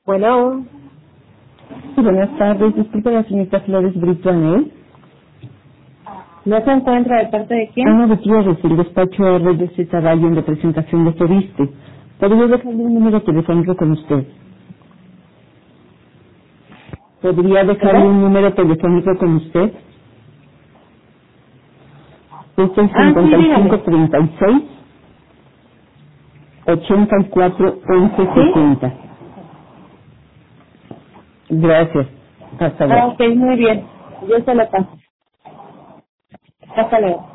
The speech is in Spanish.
Bueno, Sí, buenas tardes. Disculpe la señorita Flores Brito Anel. ¿no se encuentra de parte de quién? Ana Gutiérrez, el despacho RDC Caballo en representación de Fobiste. ¿Podría dejarle un número telefónico con usted? ¿Podría dejarle ¿Verdad? un número telefónico con usted? Es el Sí, dígame. 5536 84 11 ¿Sí? 70. Gracias. Hasta luego. Ok, muy bien. Yo se lo paso. Hasta luego.